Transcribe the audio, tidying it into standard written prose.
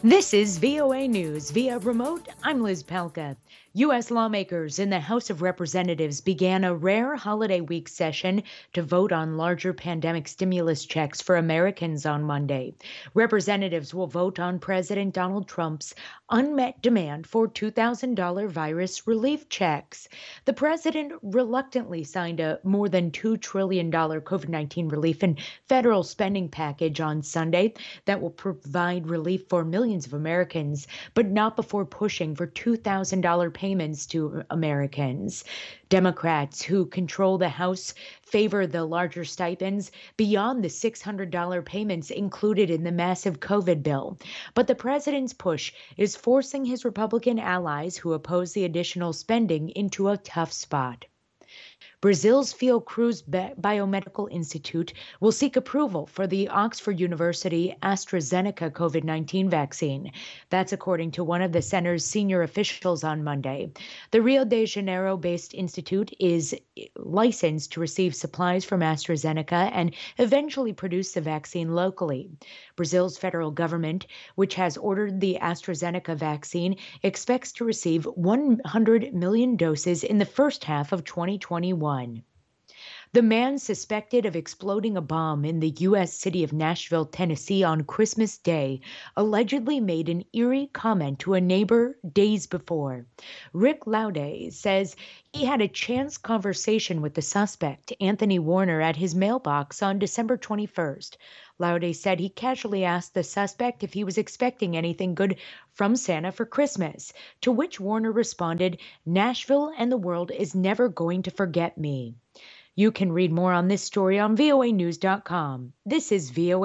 This is VOA News via remote. I'm Liz Palka. U.S. lawmakers in the House of Representatives began a rare holiday week session to vote on larger pandemic stimulus checks for Americans on Monday. Representatives will vote on President Donald Trump's unmet demand for $2,000 virus relief checks. The president reluctantly signed a more than $2 trillion COVID 19 relief and federal spending package on Sunday that will provide relief for millions of Americans, but not before pushing for $2,000 payments to Americans. Democrats who control the House favor the larger stipends beyond the $600 payments included in the massive COVID bill. But the president's push is forcing his Republican allies who oppose the additional spending into a tough spot. Brazil's Fiocruz Biomedical Institute will seek approval for the Oxford University AstraZeneca COVID 19 vaccine. That's according to one of the center's senior officials on Monday. The Rio de Janeiro based institute is licensed to receive supplies from AstraZeneca and eventually produce the vaccine locally. Brazil's federal government, which has ordered the AstraZeneca vaccine, expects to receive 100 million doses in the first half of 2021. The man suspected of exploding a bomb in the U.S. city of Nashville, Tennessee on Christmas Day allegedly made an eerie comment to a neighbor days before. Rick Laude says he had a chance conversation with the suspect, Anthony Warner, at his mailbox on December 21st. Laude said he casually asked the suspect if he was expecting anything good from Santa for Christmas, to which Warner responded, "Nashville and the world is never going to forget me." You can read more on this story on voanews.com. This is VOA.